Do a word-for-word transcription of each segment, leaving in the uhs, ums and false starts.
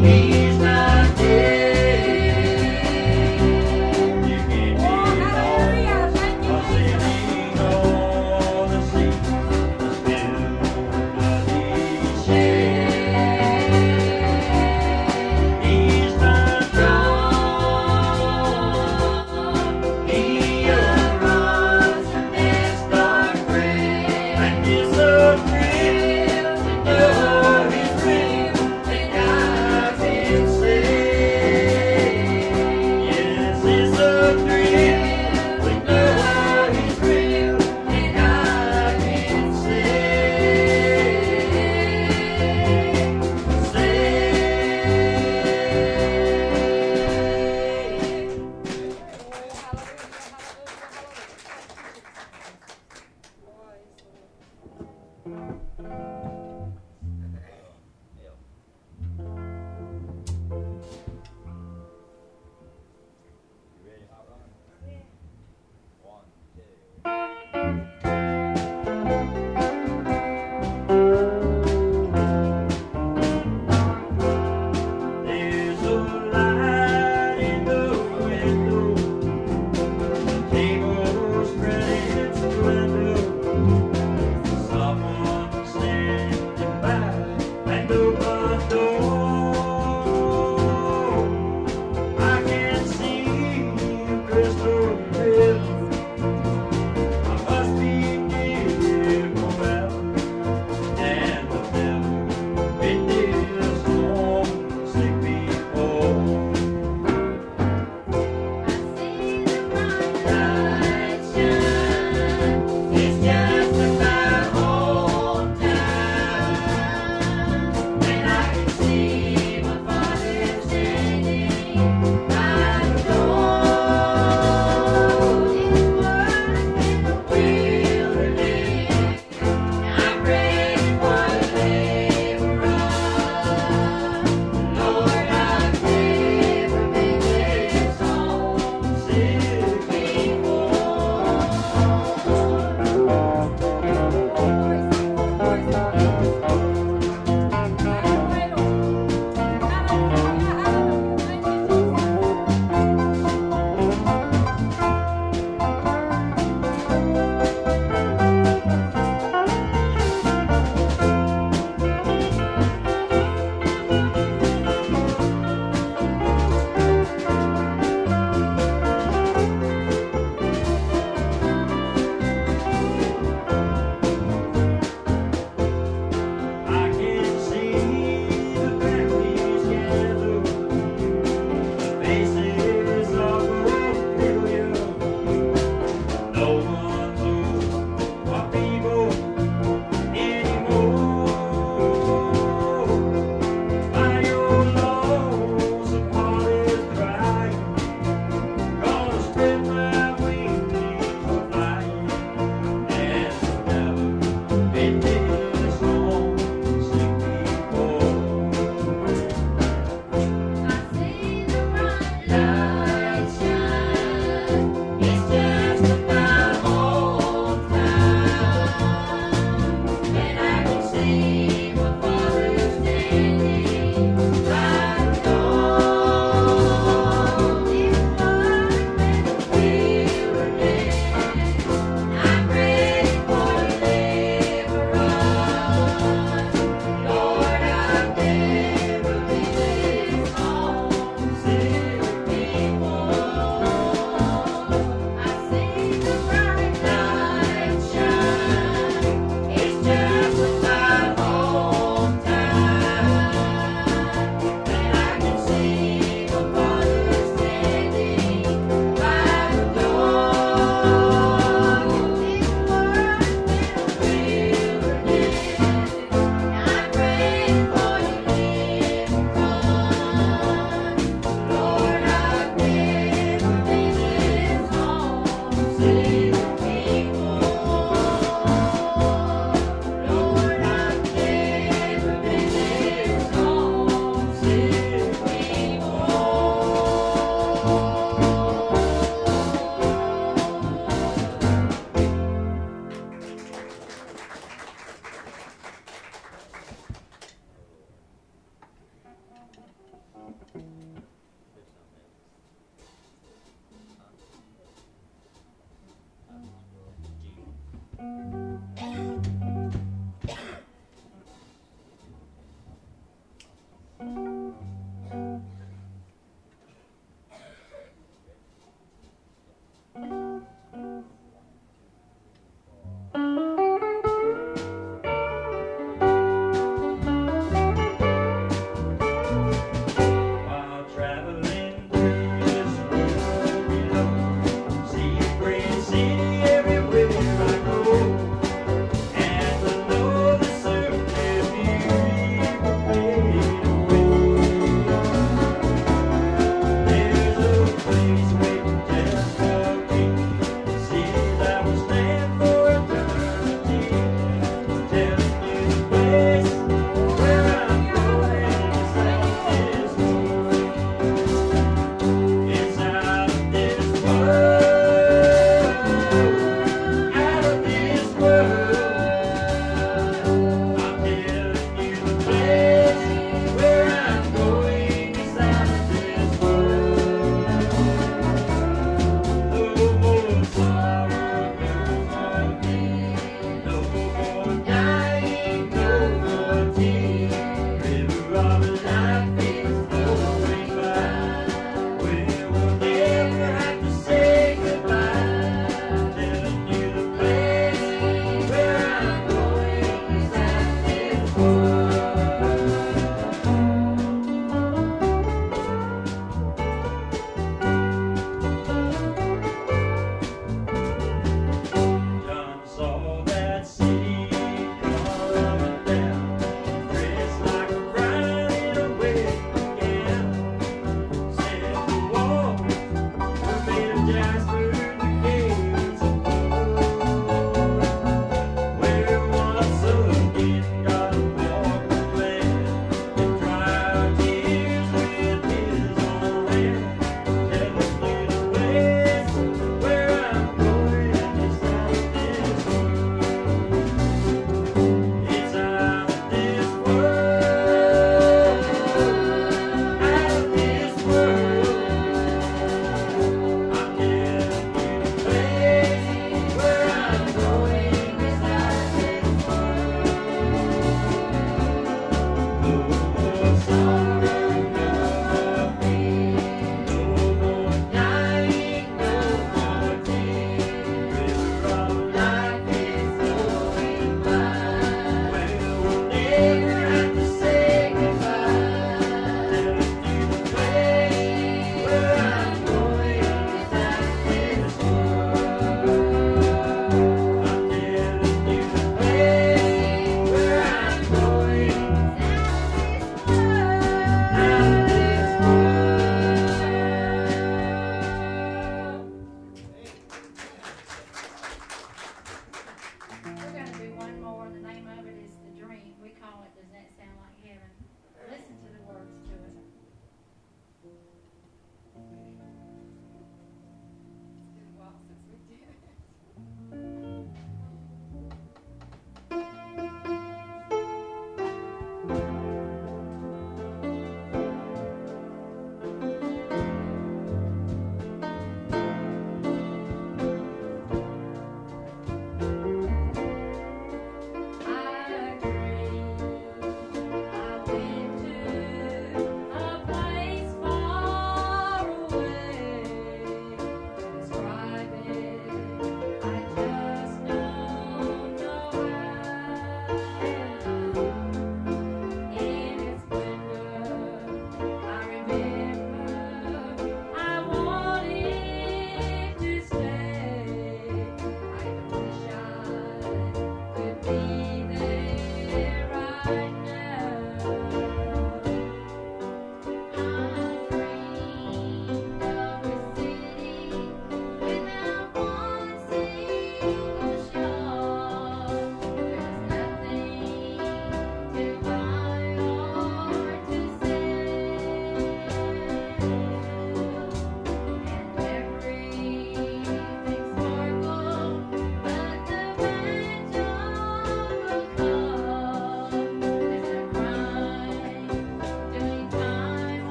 He's not dead. His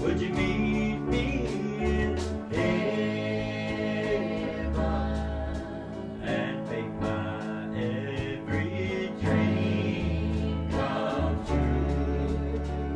would you meet me in heaven and make my every dream come true?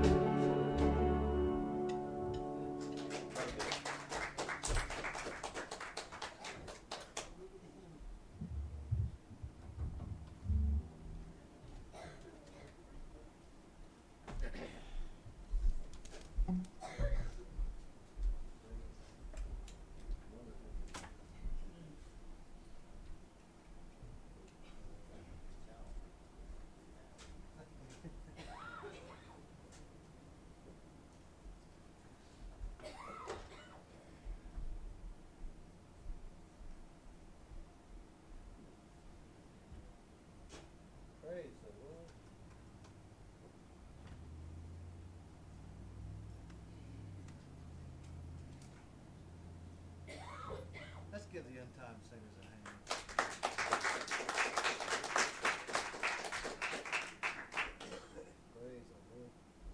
Praise the Lord. Let's give the end time singers a hand. Praise the Lord.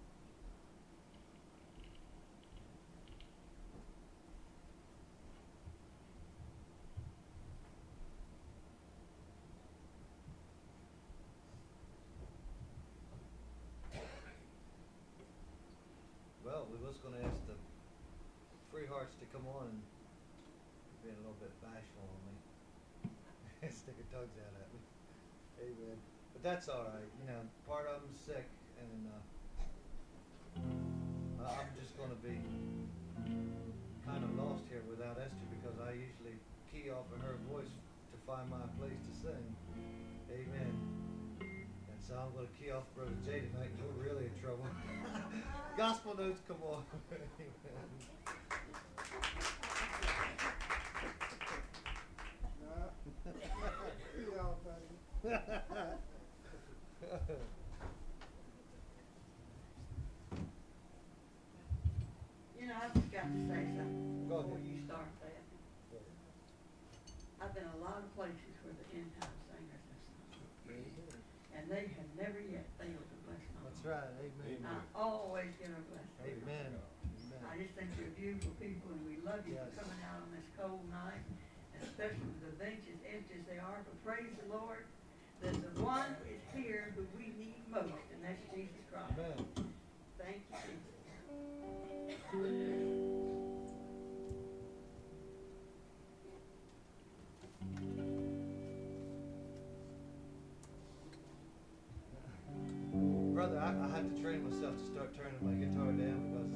Well, we was going to ask the Free Hearts to come on and being a little bit bashful on me. Stick your tongues out at me. Amen. But that's all right. You know, part of them's sick, and uh, I'm just going to be kind of lost here without Esther because I usually key off of her voice to find my place to sing. Amen. And so I'm going to key off Brother Jay tonight, and we're really in trouble. Gospel notes, come on. You know, I've just got to say something Go before ahead. you start that. I've been a lot of places where the end time singers have sung, and they have never yet failed to bless my That's heart. right. Amen. I always get a blessing. Amen. I Amen. just think you're beautiful people, and we love you Yes. for coming out on this cold night, and especially with the benches empty as they are. But praise the Lord, that the one is here who we need most, and that's Jesus Christ. Amen. Thank you, Jesus. Brother, I, I had to train myself to start turning my guitar down because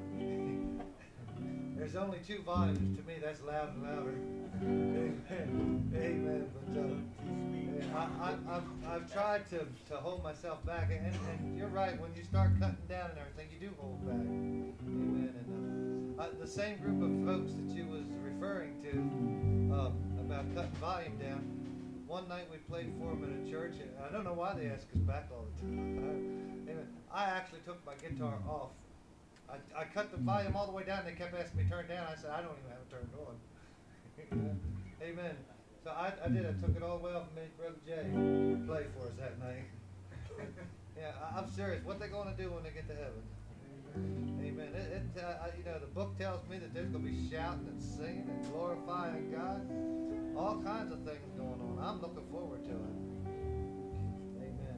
there's only two volumes. To me, that's loud and louder. Amen. Amen. But uh, I, I, I've, I've tried to, to hold myself back, and, and you're right. When you start cutting down and everything, you do hold back. Amen. And uh, uh, the same group of folks that you was referring to um, about cutting volume down. One night we played for them in a church, and I don't know why they ask us back all the time. Amen. I actually took my guitar off. I, I cut the volume all the way down. They kept asking me to turn it down. I said, I don't even have it turned on. Amen. So I, I did. I took it all the way off and made Brother Jay play for us that night. Yeah, I, I'm serious. What they going to do when they get to heaven? Amen. It, it, uh, you know, the book tells me that there's going to be shouting and singing and glorifying God. All kinds of things going on. I'm looking forward to it. Amen.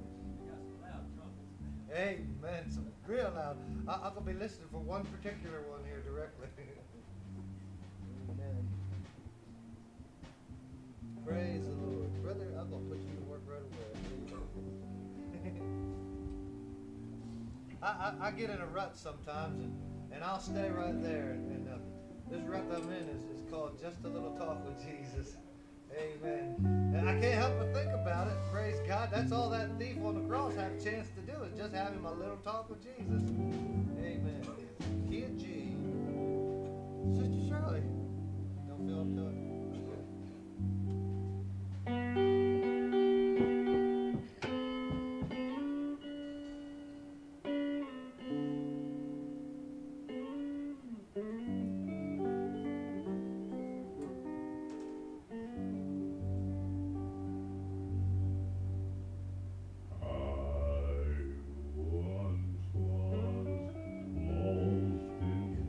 Amen. Some real loud. I, I'm going to be listening for one particular one here directly. Amen. Praise the Lord. Brother, I'm going to put you to work right away. I, I, I get in a rut sometimes, and, and I'll stay right there. And, and uh, this rut I'm in is, is called Just a Little Talk with Jesus. Amen. And I can't help but think about it. Praise God. That's all that thief on the cross had a chance to do, is just have him a little talk with Jesus. Amen. Kia G. Sister Shirley. Don't feel up to it. I once was lost in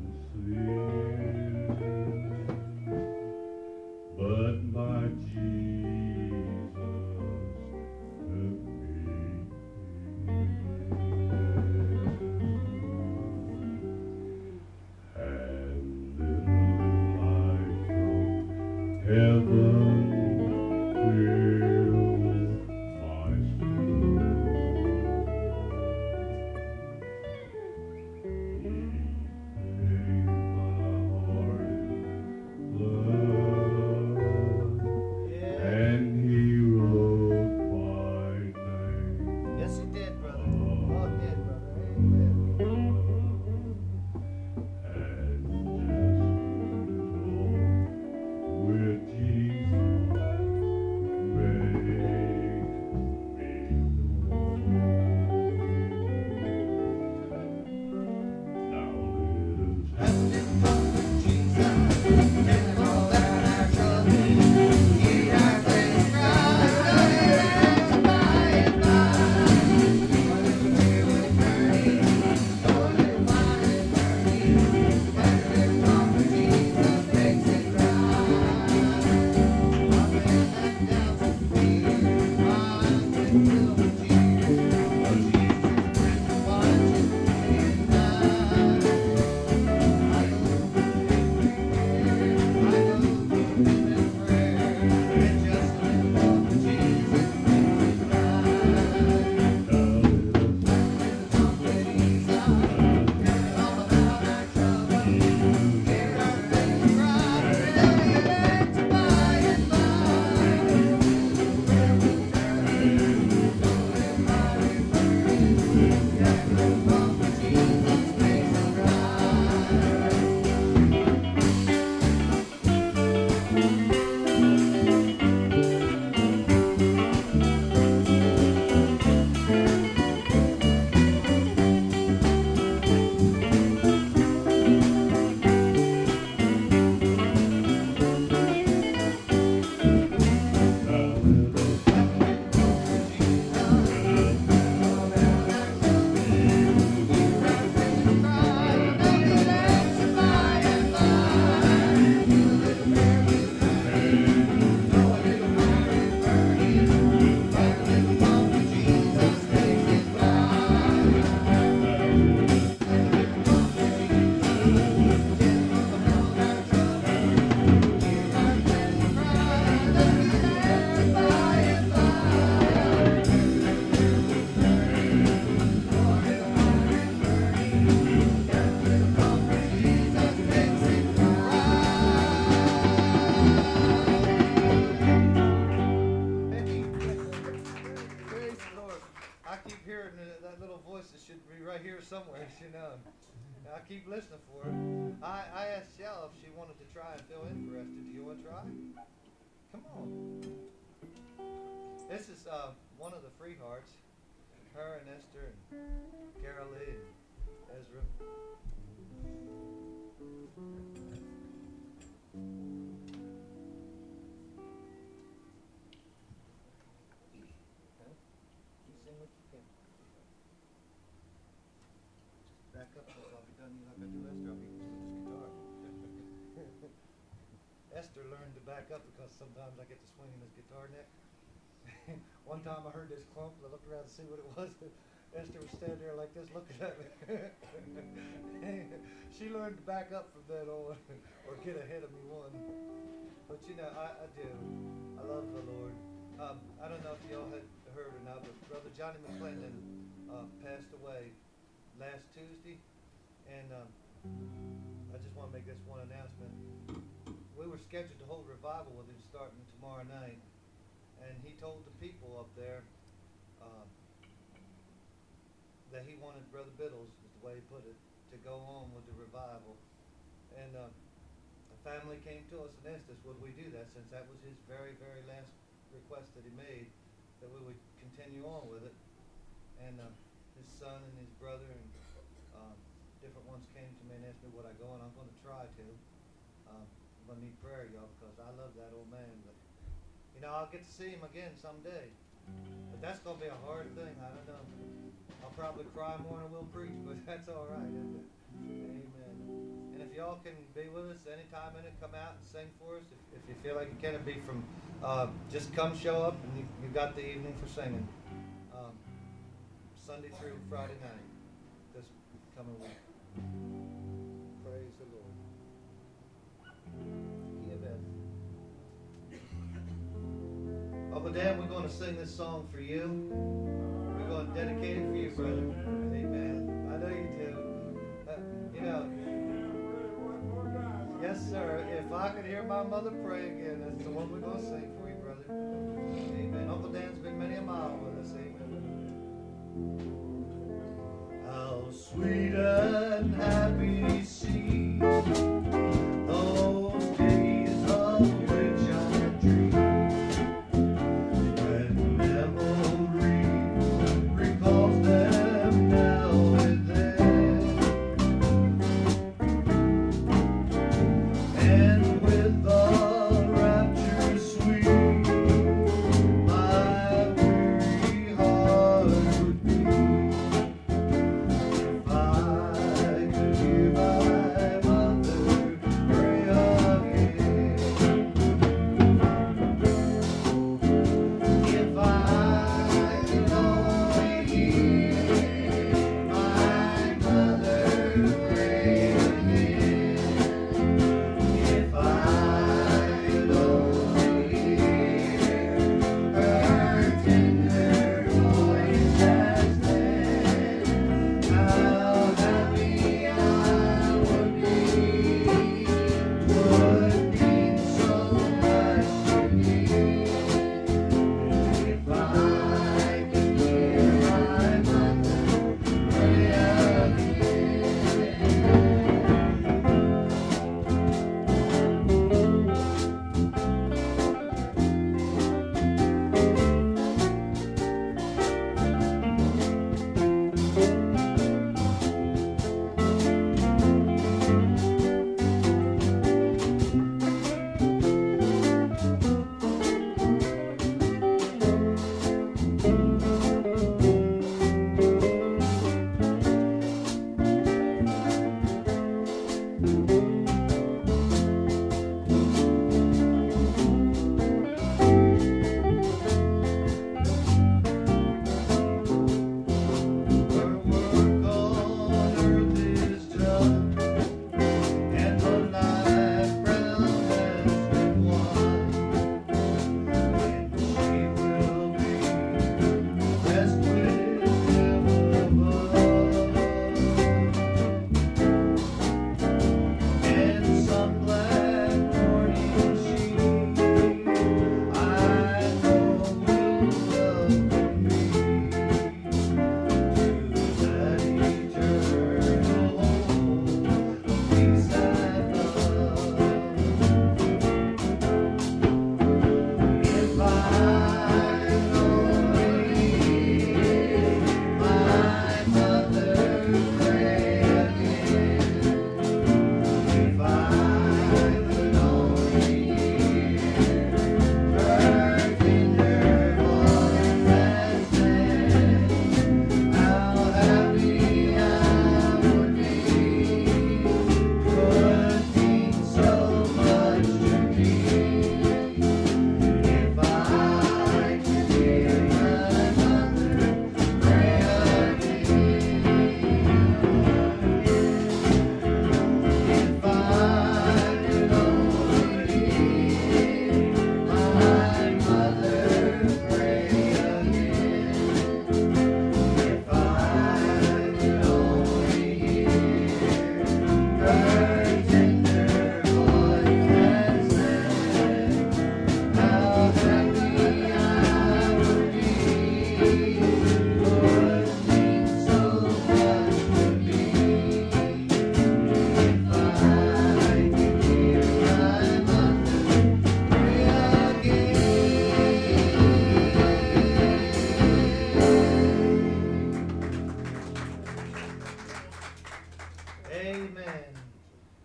somewhere, you know. I keep listening for her. I, I asked Shell if she wanted to try and fill in for Esther. Do you want to try? Come on. This is uh, one of the free hearts. Her and Esther and Carol Lee and Ezra. You sing what you can. Just back up so I'll be done. You like I do Esther, I'll be using this guitar. Esther learned to back up because sometimes I get to swinging this guitar neck. One time I heard this clump, I looked around to see what it was. Esther was standing there like this looking at me. She learned to back up from then on, or get ahead of me one. But you know, I, I do. I love the Lord. Um, I don't know if y'all had heard or not, but Brother Johnny McClendon uh, passed away last Tuesday. And um, I just want to make this one announcement. We were scheduled to hold revival with him starting tomorrow night. And he told the people up there uh, that he wanted Brother Biddles, is the way he put it, to go on with the revival. And uh, the family came to us and asked us, would we do that, since that was his very, very last request that he made, that we would continue on with it. And uh, his son and his brother and uh, different ones came to me and asked me would I go, and I'm going to try to. Uh, I'm going to need prayer, y'all, because I love that old man. But you know, I'll get to see him again someday. But that's going to be a hard thing. I don't know. I'll probably cry more than I will preach, but that's all right, isn't it? Amen. And if y'all can be with us anytime in it, come out and sing for us. If, if you feel like you can, it'd be from, uh, just come show up, and you, you got the evening for singing. Um, Sunday through Friday night, this coming week. Praise the Lord. Give it. Uncle Dan, we're going to sing this song for you. We're going to dedicate it for you, brother. Amen. I know you do. Uh, you know, yes, sir. If I could hear my mother pray again, that's the one we're going to sing for you, brother. Amen. Uncle Dan's been many a mile with us. Amen. How sweet and happy seems those days of which I dream.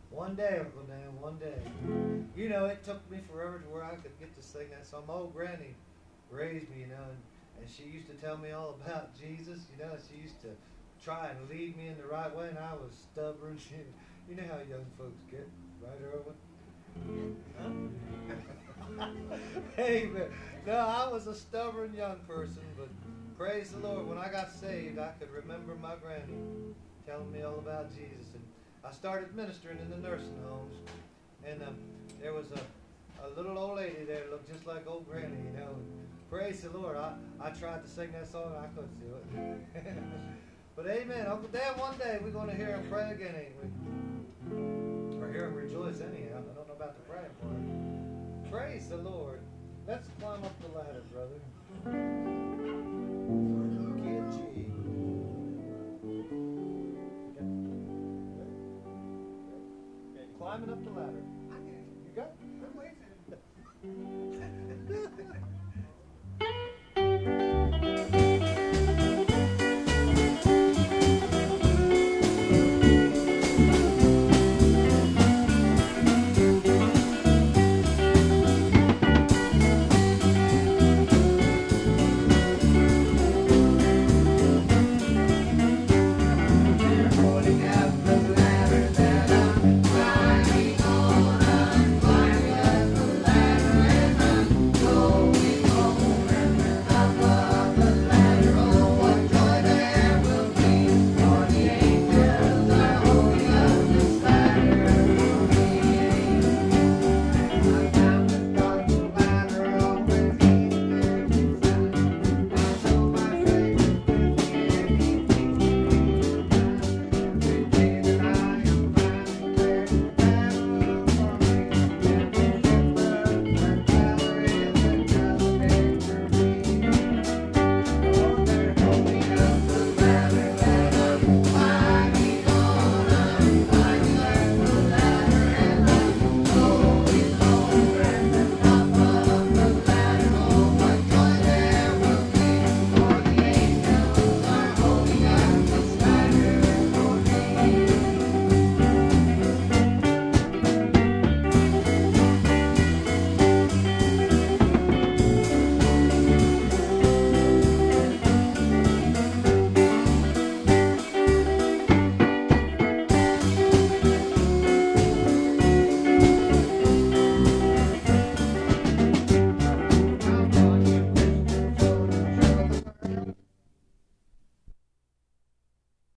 One day, Uncle Dan, one day. You know, it took me forever to where I could get to sing that song. My old granny raised me, you know, and, and she used to tell me all about Jesus, you know. She used to try and lead me in the right way, and I was stubborn. You know how young folks get, right, Erwin? Huh? Amen. No, I was a stubborn young person, but praise the Lord, when I got saved, I could remember my granny telling me all about Jesus. And I started ministering in the nursing homes, and um, there was a, a little old lady there that looked just like old granny, you know. Praise the Lord. I, I tried to sing that song, and I couldn't do it. But amen. Uncle Dan, one day we're going to hear him pray again, ain't we? Or hear him rejoice anyhow. I don't know about the praying part. Praise the Lord. Let's climb up the ladder, brother. Get ye. Okay, climbing up the ladder. You got it? I'm waiting.